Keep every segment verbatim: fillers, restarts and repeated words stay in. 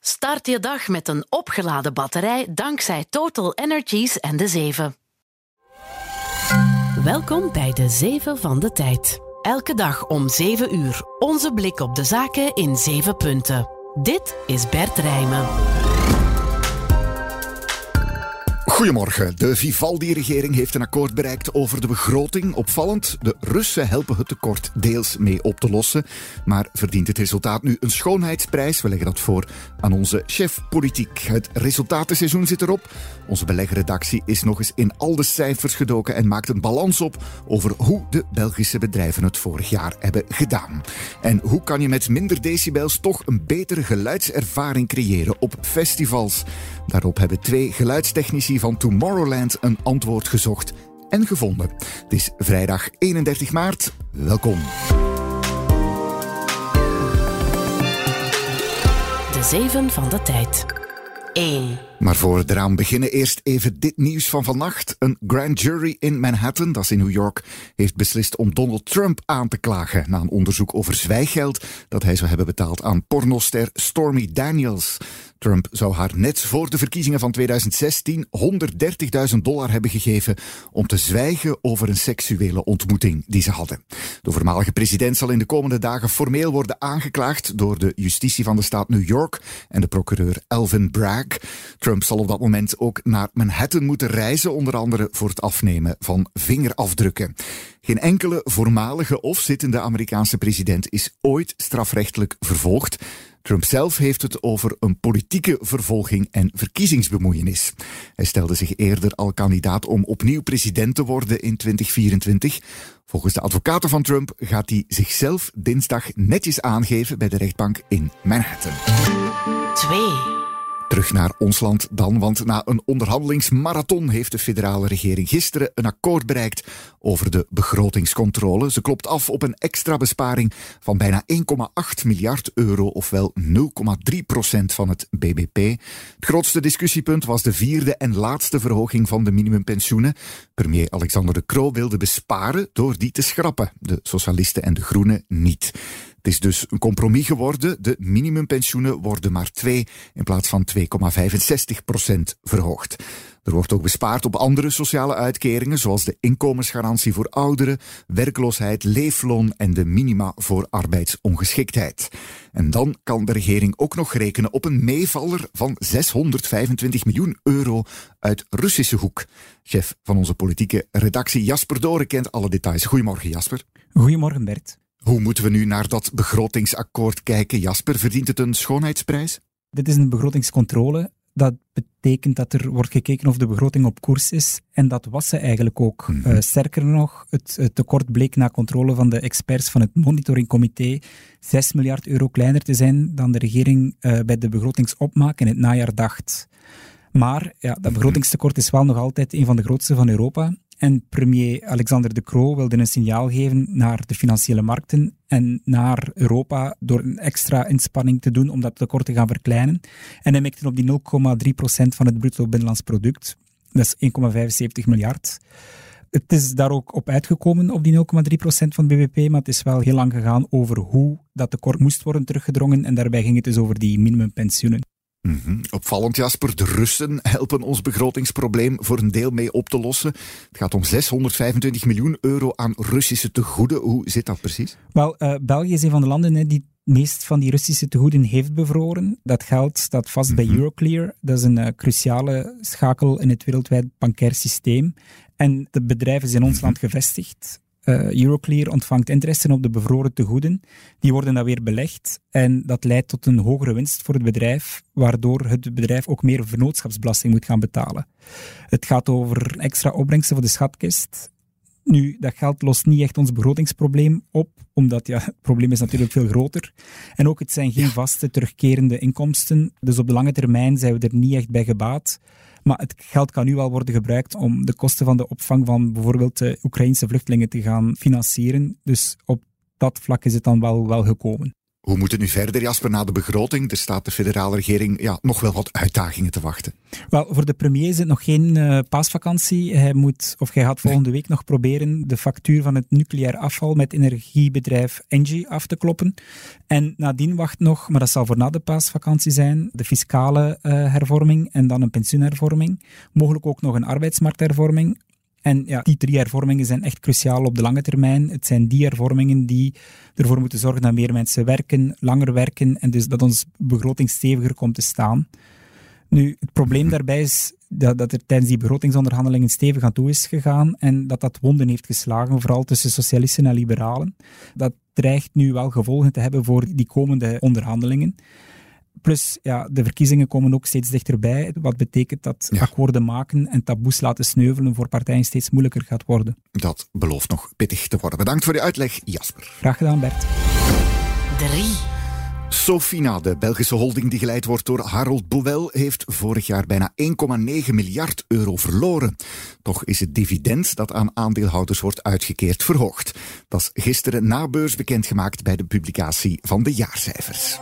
Start je dag met een opgeladen batterij dankzij Total Energies en de zeven. Welkom bij de zeven van de tijd. Elke dag om zeven uur. Onze blik op de zaken in zeven punten. Dit is Bert Rijmen. Goedemorgen. De Vivaldi-regering heeft een akkoord bereikt over de begroting. Opvallend, de Russen helpen het tekort deels mee op te lossen. Maar verdient het resultaat nu een schoonheidsprijs? We leggen dat voor aan onze chef politiek. Het resultatenseizoen zit erop. Onze beleggerredactie is nog eens in al de cijfers gedoken en maakt een balans op over hoe de Belgische bedrijven het vorig jaar hebben gedaan. En hoe kan je met minder decibels toch een betere geluidservaring creëren op festivals? Daarop hebben twee geluidstechnici van Tomorrowland een antwoord gezocht en gevonden. Het is vrijdag eenendertig maart. Welkom. De zeven van de tijd. één. Maar voor we eraan beginnen, eerst even dit nieuws van vannacht. Een grand jury in Manhattan, dat is in New York, heeft beslist om Donald Trump aan te klagen na een onderzoek over zwijggeld dat hij zou hebben betaald aan pornoster Stormy Daniels. Trump zou haar net voor de verkiezingen van tweeduizend zestien honderddertigduizend dollar hebben gegeven om te zwijgen over een seksuele ontmoeting die ze hadden. De voormalige president zal in de komende dagen formeel worden aangeklaagd door de justitie van de staat New York en de procureur Alvin Bragg. Trump zal op dat moment ook naar Manhattan moeten reizen, onder andere voor het afnemen van vingerafdrukken. Geen enkele voormalige of zittende Amerikaanse president is ooit strafrechtelijk vervolgd. Trump zelf heeft het over een politieke vervolging en verkiezingsbemoeienis. Hij stelde zich eerder al kandidaat om opnieuw president te worden in twintig vierentwintig. Volgens de advocaten van Trump gaat hij zichzelf dinsdag netjes aangeven bij de rechtbank in Manhattan. twee. Terug naar ons land dan, want na een onderhandelingsmarathon heeft de federale regering gisteren een akkoord bereikt over de begrotingscontrole. Ze klopt af op een extra besparing van bijna één komma acht miljard euro, ofwel nul komma drie procent van het B B P. Het grootste discussiepunt was de vierde en laatste verhoging van de minimumpensioenen. Premier Alexander De Croo wilde besparen door die te schrappen. De socialisten en de groenen niet. Het is dus een compromis geworden. De minimumpensioenen worden maar twee in plaats van twee komma vijfenzestig procent verhoogd. Er wordt ook bespaard op andere sociale uitkeringen, zoals de inkomensgarantie voor ouderen, werkloosheid, leefloon en de minima voor arbeidsongeschiktheid. En dan kan de regering ook nog rekenen op een meevaller van zeshonderdvijfentwintig miljoen euro uit Russische hoek. Chef van onze politieke redactie Jasper Doren kent alle details. Goedemorgen, Jasper. Goedemorgen, Bert. Hoe moeten we nu naar dat begrotingsakkoord kijken, Jasper? Verdient het een schoonheidsprijs? Dit is een begrotingscontrole. Dat betekent dat er wordt gekeken of de begroting op koers is. En dat was ze eigenlijk ook. Mm-hmm. Uh, sterker nog, het, het tekort bleek na controle van de experts van het monitoringcomité zes miljard euro kleiner te zijn dan de regering uh, bij de begrotingsopmaak in het najaar dacht. Maar ja, dat begrotingstekort is wel nog altijd een van de grootste van Europa. En premier Alexander De Croo wilde een signaal geven naar de financiële markten en naar Europa door een extra inspanning te doen om dat tekort te gaan verkleinen. En hij mikte op die nul komma drie procent van het bruto binnenlands product. Dat is één komma vijfenzeventig miljard. Het is daar ook op uitgekomen op die nul komma drie procent van het B B P, maar het is wel heel lang gegaan over hoe dat tekort moest worden teruggedrongen. En daarbij ging het dus over die minimumpensioenen. Mm-hmm. Opvallend, Jasper. De Russen helpen ons begrotingsprobleem voor een deel mee op te lossen. Het gaat om zeshonderdvijfentwintig miljoen euro aan Russische tegoeden. Hoe zit dat precies? Wel, uh, België is een van de landen hè, die het meest van die Russische tegoeden heeft bevroren. Dat geld staat vast mm-hmm. bij Euroclear. Dat is een uh, cruciale schakel in het wereldwijd bankair systeem. En de bedrijf is in ons mm-hmm. land gevestigd. Uh, Euroclear ontvangt interesse op de bevroren tegoeden. Die worden dan weer belegd en dat leidt tot een hogere winst voor het bedrijf, waardoor het bedrijf ook meer vennootschapsbelasting moet gaan betalen. Het gaat over extra opbrengsten voor de schatkist. Nu, dat geld lost niet echt ons begrotingsprobleem op, omdat ja, het probleem is natuurlijk veel groter. En ook, het zijn geen vaste terugkerende inkomsten, dus op de lange termijn zijn we er niet echt bij gebaat. Maar het geld kan nu wel worden gebruikt om de kosten van de opvang van bijvoorbeeld de Oekraïnse vluchtelingen te gaan financieren. Dus op dat vlak is het dan wel, wel gekomen. Hoe moet het nu verder, Jasper, na de begroting? Er staat de federale regering ja, nog wel wat uitdagingen te wachten. Wel, voor de premier is het nog geen uh, paasvakantie. Hij moet, of hij gaat volgende week nog proberen de factuur van het nucleair afval met energiebedrijf Engie af te kloppen. En nadien wacht nog, maar dat zal voor na de paasvakantie zijn, de fiscale uh, hervorming en dan een pensioenhervorming. Mogelijk ook nog een arbeidsmarkthervorming. En ja, die drie hervormingen zijn echt cruciaal op de lange termijn. Het zijn die hervormingen die ervoor moeten zorgen dat meer mensen werken, langer werken en dus dat ons begroting steviger komt te staan. Nu, het probleem daarbij is dat, dat er tijdens die begrotingsonderhandelingen stevig aan toe is gegaan en dat dat wonden heeft geslagen, vooral tussen socialisten en liberalen. Dat dreigt nu wel gevolgen te hebben voor die komende onderhandelingen. Plus, ja, de verkiezingen komen ook steeds dichterbij, wat betekent dat ja. akkoorden maken en taboes laten sneuvelen voor partijen steeds moeilijker gaat worden. Dat belooft nog pittig te worden. Bedankt voor je uitleg, Jasper. Graag gedaan, Bert. drie. Sofina, de Belgische holding die geleid wordt door Harold Bouwel, heeft vorig jaar bijna één komma negen miljard euro verloren. Toch is het dividend dat aan aandeelhouders wordt uitgekeerd verhoogd. Dat is gisteren na beurs bekendgemaakt bij de publicatie van de jaarcijfers.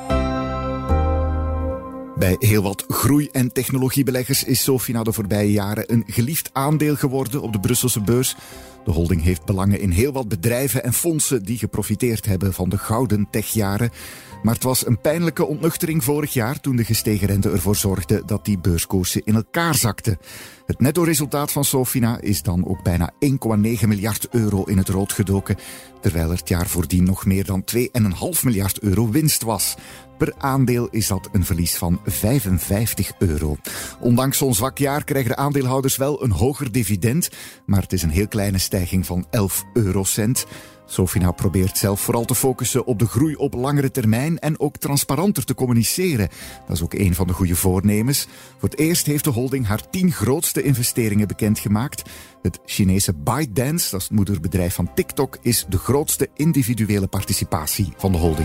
Bij heel wat groei- en technologiebeleggers is Sofina de voorbije jaren een geliefd aandeel geworden op de Brusselse beurs. De holding heeft belangen in heel wat bedrijven en fondsen die geprofiteerd hebben van de gouden techjaren. Maar het was een pijnlijke ontnuchtering vorig jaar toen de gestegen rente ervoor zorgde dat die beurskoersen in elkaar zakten. Het netto-resultaat van Sofina is dan ook bijna één komma negen miljard euro in het rood gedoken, terwijl er het jaar voordien nog meer dan twee komma vijf miljard euro winst was. Per aandeel is dat een verlies van vijfenvijftig euro. Ondanks zo'n zwak jaar krijgen de aandeelhouders wel een hoger dividend, maar het is een heel kleine stijging van elf eurocent. Sofina probeert zelf vooral te focussen op de groei op langere termijn en ook transparanter te communiceren. Dat is ook een van de goede voornemens. Voor het eerst heeft de holding haar tien grootste investeringen bekendgemaakt. Het Chinese ByteDance, dat is het moederbedrijf van TikTok, is de grootste individuele participatie van de holding.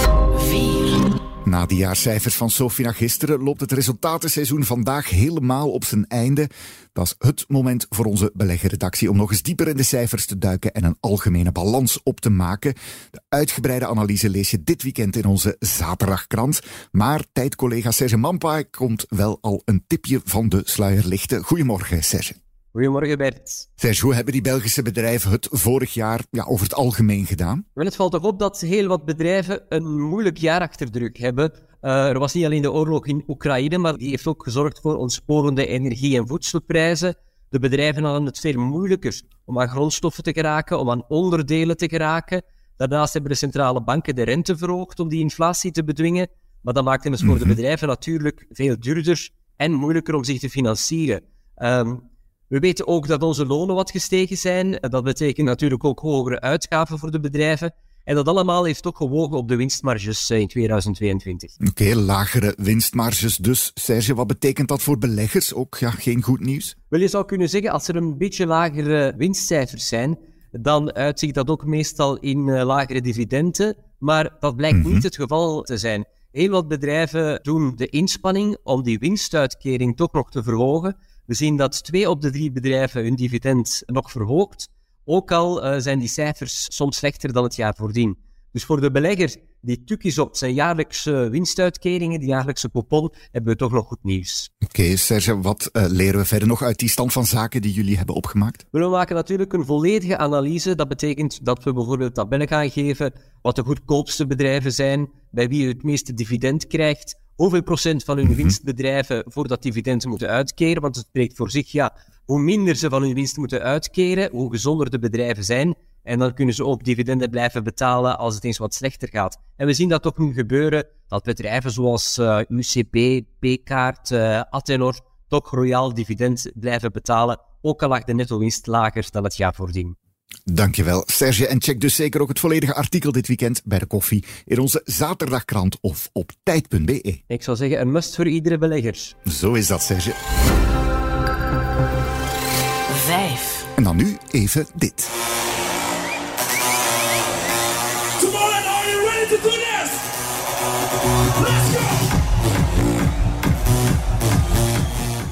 vier. Na de jaarcijfers van Sofina gisteren loopt het resultatenseizoen vandaag helemaal op zijn einde. Dat is het moment voor onze beleggerredactie om nog eens dieper in de cijfers te duiken en een algemene balans op te maken. De uitgebreide analyse lees je dit weekend in onze zaterdagkrant. Maar tijdcollega Serge Mampai komt wel al een tipje van de sluier lichten. Goedemorgen, Serge. Goedemorgen, Bert. Serge, hoe hebben die Belgische bedrijven het vorig jaar ja, over het algemeen gedaan? Wel, het valt toch op dat heel wat bedrijven een moeilijk jaar achter de rug hebben. Uh, er was niet alleen de oorlog in Oekraïne, maar die heeft ook gezorgd voor ontsporende energie- en voedselprijzen. De bedrijven hadden het veel moeilijker om aan grondstoffen te geraken, om aan onderdelen te geraken. Daarnaast hebben de centrale banken de rente verhoogd om die inflatie te bedwingen. Maar dat maakt het dus voor de bedrijven natuurlijk veel duurder en moeilijker om zich te financieren. Um, We weten ook dat onze lonen wat gestegen zijn. Dat betekent natuurlijk ook hogere uitgaven voor de bedrijven. En dat allemaal heeft ook gewogen op de winstmarges in tweeduizend tweeëntwintig. Oké, okay, lagere winstmarges dus. Serge, wat betekent dat voor beleggers? Ook ja, geen goed nieuws? Wel, je zou kunnen zeggen, als er een beetje lagere winstcijfers zijn, dan uitzicht dat ook meestal in uh, lagere dividenden. Maar dat blijkt mm-hmm. niet het geval te zijn. Heel wat bedrijven doen de inspanning om die winstuitkering toch nog te verhogen. We zien dat twee op de drie bedrijven hun dividend nog verhoogt. Ook al uh, zijn die cijfers soms slechter dan het jaar voordien. Dus voor de belegger die tuk is op zijn jaarlijkse winstuitkeringen, die jaarlijkse coupon, hebben we toch nog goed nieuws. Oké, okay, Serge, wat uh, leren we verder nog uit die stand van zaken die jullie hebben opgemaakt? We maken natuurlijk een volledige analyse. Dat betekent dat we bijvoorbeeld tabellen gaan geven wat de goedkoopste bedrijven zijn, bij wie je het meeste dividend krijgt, hoeveel procent van hun winstbedrijven voor dat dividend moeten uitkeren, want het spreekt voor zich, ja, hoe minder ze van hun winst moeten uitkeren, hoe gezonder de bedrijven zijn, en dan kunnen ze ook dividenden blijven betalen als het eens wat slechter gaat. En we zien dat toch nu gebeuren, dat bedrijven zoals uh, U C P, P-kaart, uh, Attenor, toch royaal dividend blijven betalen, ook al lag de netto-winst lager dan het jaar voordien. Dankjewel, Serge. En check dus zeker ook het volledige artikel dit weekend bij de koffie in onze zaterdagkrant of op tijd punt b e. Ik zou zeggen, een must voor iedere belegger. Zo is dat, Serge. Vijf. En dan nu even dit. Come on, are you ready to do this? Let's go!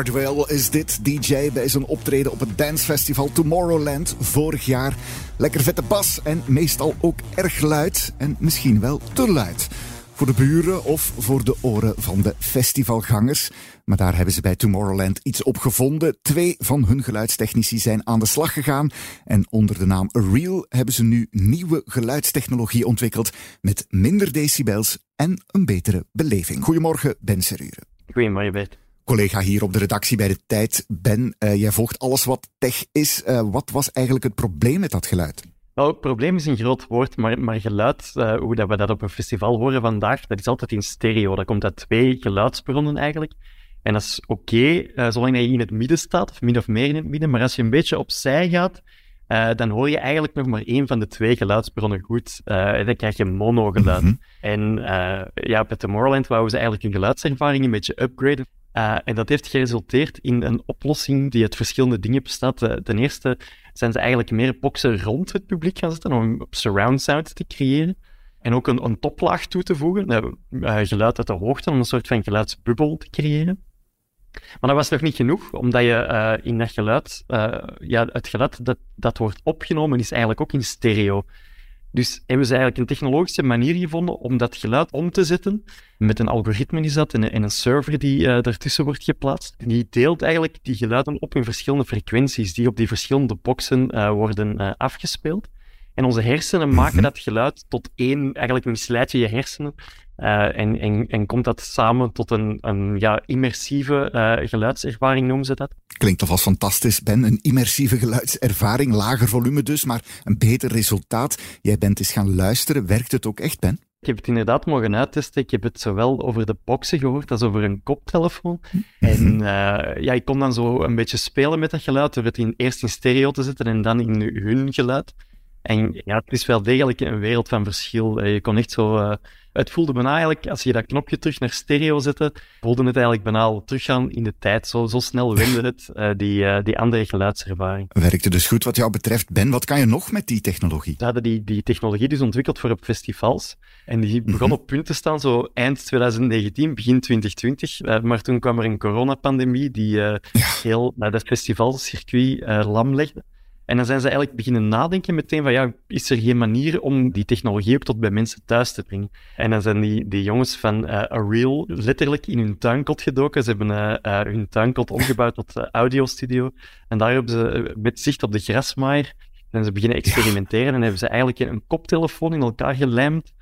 Hardwell is dit, D J bij zijn optreden op het dancefestival Tomorrowland vorig jaar. Lekker vette bas en meestal ook erg luid en misschien wel te luid. Voor de buren of voor de oren van de festivalgangers. Maar daar hebben ze bij Tomorrowland iets op gevonden. Twee van hun geluidstechnici zijn aan de slag gegaan. En onder de naam Real hebben ze nu nieuwe geluidstechnologie ontwikkeld met minder decibels en een betere beleving. Goedemorgen, Ben Serure. Goedemorgen, Bert. Collega hier op de redactie bij De Tijd. Ben, uh, jij volgt alles wat tech is. Uh, wat was eigenlijk het probleem met dat geluid? Nou, het probleem is een groot woord, maar, maar geluid, uh, hoe dat we dat op een festival horen vandaag, dat is altijd in stereo. Dat komt uit twee geluidsbronnen eigenlijk. En dat is oké, okay, uh, zolang je in het midden staat, of min of meer in het midden. Maar als je een beetje opzij gaat, uh, dan hoor je eigenlijk nog maar één van de twee geluidsbronnen goed. Uh, en dan krijg je monogeluid. Mm-hmm. En uh, ja, bij Tomorrowland wouden ze eigenlijk hun geluidservaring een beetje upgraden. Uh, en dat heeft geresulteerd in een oplossing die uit verschillende dingen bestaat. Uh, ten eerste zijn ze eigenlijk meer boxen rond het publiek gaan zetten om surround sound te creëren. En ook een, een toplaag toe te voegen, uh, uh, geluid uit de hoogte, om een soort van geluidsbubbel te creëren. Maar dat was nog niet genoeg, omdat je uh, in dat geluid, uh, ja, het geluid dat, dat wordt opgenomen is eigenlijk ook in stereo. Dus hebben ze eigenlijk een technologische manier gevonden om dat geluid om te zetten. Met een algoritme is dat en een server die uh, daartussen wordt geplaatst. En die deelt eigenlijk die geluiden op in verschillende frequenties die op die verschillende boxen uh, worden uh, afgespeeld. En onze hersenen mm-hmm. maken dat geluid tot één, eigenlijk misleid je je hersenen. Uh, en, en, en komt dat samen tot een, een ja, immersieve uh, geluidservaring, noemen ze dat. Klinkt alvast fantastisch, Ben. Een immersieve geluidservaring, lager volume dus, maar een beter resultaat. Jij bent eens gaan luisteren. Werkt het ook echt, Ben? Ik heb het inderdaad mogen uittesten. Ik heb het zowel over de boxen gehoord als over een koptelefoon. Mm-hmm. En uh, ja, ik kon dan zo een beetje spelen met dat geluid, door het in, eerst in stereo te zetten en dan in hun geluid. En ja, het is wel degelijk een wereld van verschil. Je kon echt zo... Uh, het voelde bijna eigenlijk, als je dat knopje terug naar stereo zette, voelde het eigenlijk bijna al teruggaan in de tijd. Zo, zo snel wende het, uh, die, uh, die andere geluidservaring. Werkte dus goed wat jou betreft. Ben, wat kan je nog met die technologie? Ze hadden die, die technologie dus ontwikkeld voor op festivals. En die begon mm-hmm. op punt te staan, zo eind twintig negentien, begin twintig twintig. Uh, maar toen kwam er een coronapandemie die uh, ja. heel uh, dat festivalcircuit uh, lam legde. En dan zijn ze eigenlijk beginnen nadenken meteen van, ja, is er geen manier om die technologie ook tot bij mensen thuis te brengen? En dan zijn die, die jongens van uh, Real letterlijk in hun tuinkot gedoken. Ze hebben uh, uh, hun tuinkot omgebouwd tot uh, audiostudio. En daar hebben ze uh, met zicht op de grasmaaier zijn ze beginnen experimenteren. Ja. En hebben ze eigenlijk een koptelefoon in elkaar gelijmd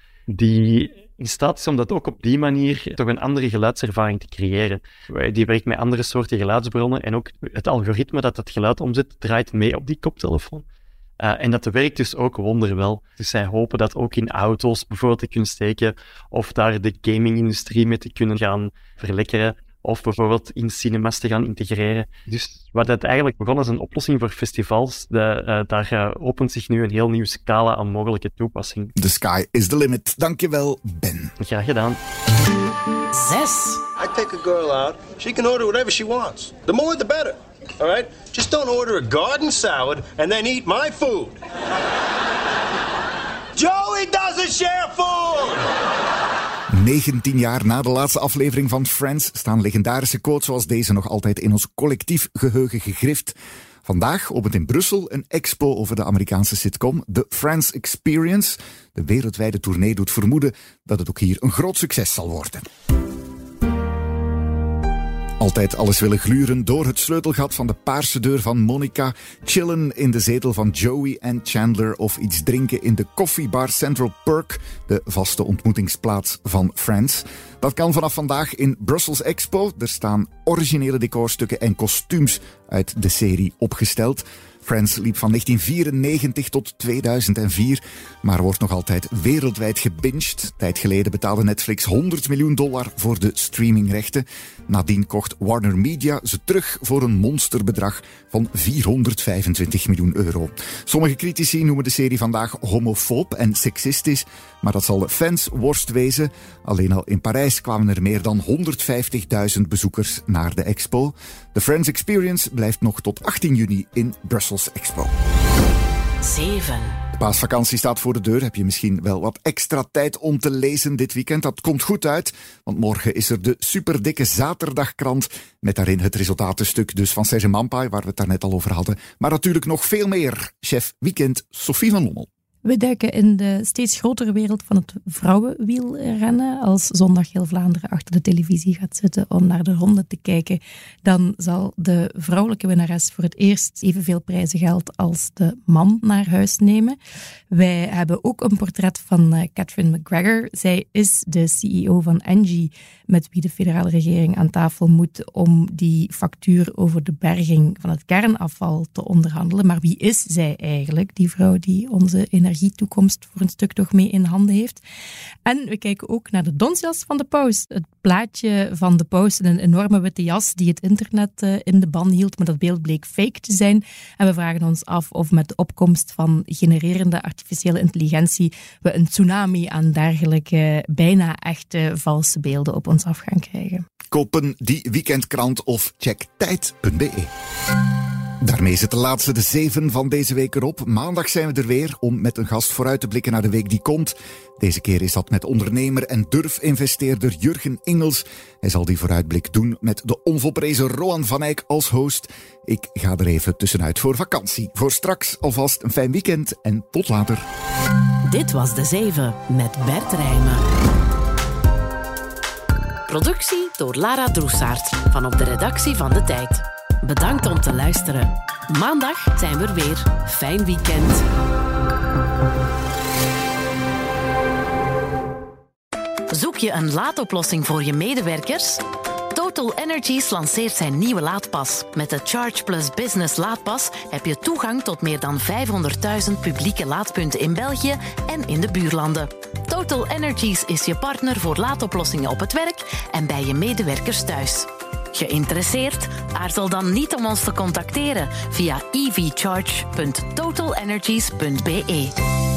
die in staat is om dat ook op die manier toch een andere geluidservaring te creëren. Die werkt met andere soorten geluidsbronnen en ook het algoritme dat het geluid omzet draait mee op die koptelefoon. Uh, en dat werkt dus ook wonderwel. Dus zij hopen dat ook in auto's bijvoorbeeld te kunnen steken of daar de gaming-industrie mee te kunnen gaan verlekkeren. Of bijvoorbeeld in cinemas te gaan integreren. Dus wat het eigenlijk begon als een oplossing voor festivals, de, uh, daar uh, opent zich nu een heel nieuwe scala aan mogelijke toepassingen. The sky is the limit. Dankjewel, Ben. Graag gedaan. Zes. I take a girl out. She can order whatever she wants. The more the better. All right? Just don't order a garden salad and then eat my food. Joey doesn't share food! negentien jaar na de laatste aflevering van Friends staan legendarische quotes zoals deze nog altijd in ons collectief geheugen gegrift. Vandaag opent in Brussel een expo over de Amerikaanse sitcom The Friends Experience. De wereldwijde tournee doet vermoeden dat het ook hier een groot succes zal worden. Altijd alles willen gluren door het sleutelgat van de paarse deur van Monica, chillen in de zetel van Joey en Chandler of iets drinken in de koffiebar Central Perk, de vaste ontmoetingsplaats van Friends. Dat kan vanaf vandaag in Brussels Expo. Er staan originele decorstukken en kostuums uit de serie opgesteld. Friends liep van negentien vierennegentig tot tweeduizend vier, maar wordt nog altijd wereldwijd gebinged. Tijd geleden betaalde Netflix honderd miljoen dollar voor de streamingrechten. Nadien kocht Warner Media ze terug voor een monsterbedrag van vierhonderdvijfentwintig miljoen euro. Sommige critici noemen de serie vandaag homofoob en seksistisch, maar dat zal de fans worst wezen. Alleen al in Parijs kwamen er meer dan honderdvijftigduizend bezoekers naar de expo. De Friends Experience blijft nog tot achttien juni in Brussels Expo. zeven. De Paasvakantie staat voor de deur. Heb je misschien wel wat extra tijd om te lezen dit weekend? Dat komt goed uit, want morgen is er de superdikke zaterdagkrant met daarin het resultatenstuk dus van Serge Mampai, waar we het daarnet al over hadden. Maar natuurlijk nog veel meer. Chef Weekend, Sophie van Lommel. We duiken in de steeds grotere wereld van het vrouwenwielrennen. Als zondag heel Vlaanderen achter de televisie gaat zitten om naar de ronde te kijken, dan zal de vrouwelijke winnares voor het eerst evenveel prijzengeld als de man naar huis nemen. Wij hebben ook een portret van uh, Catherine McGregor. Zij is de C E O van Engie, met wie de federale regering aan tafel moet om die factuur over de berging van het kernafval te onderhandelen. Maar wie is zij eigenlijk, die vrouw die onze energietoekomst voor een stuk toch mee in handen heeft? En we kijken ook naar de donsjas van de paus. Het plaatje van de paus in een enorme witte jas die het internet uh, in de ban hield, maar dat beeld bleek fake te zijn. En we vragen ons af of met de opkomst van genererende artificiële intelligentie we een tsunami aan dergelijke bijna echte valse beelden op ons af gaan krijgen. Kopen die weekendkrant of check tijd punt be. Daarmee zit de laatste, de zeven van deze week erop. Maandag zijn we er weer om met een gast vooruit te blikken naar de week die komt. Deze keer is dat met ondernemer en durfinvesteerder Jurgen Ingels. Hij zal die vooruitblik doen met de onvolprezen Roan van Eyck als host. Ik ga er even tussenuit voor vakantie. Voor straks alvast een fijn weekend en tot later. Dit was De Zeven met Bert Rijmen. Productie door Lara Droesaert van op de redactie van De Tijd. Bedankt om te luisteren. Maandag zijn we er weer. Fijn weekend. Zoek je een laadoplossing voor je medewerkers? Total Energies lanceert zijn nieuwe laadpas. Met de Charge Plus Business laadpas heb je toegang tot meer dan vijfhonderdduizend publieke laadpunten in België en in de buurlanden. Total Energies is je partner voor laadoplossingen op het werk en bij je medewerkers thuis. Geïnteresseerd? Aarzel dan niet om ons te contacteren via e v charge punt total energies punt be.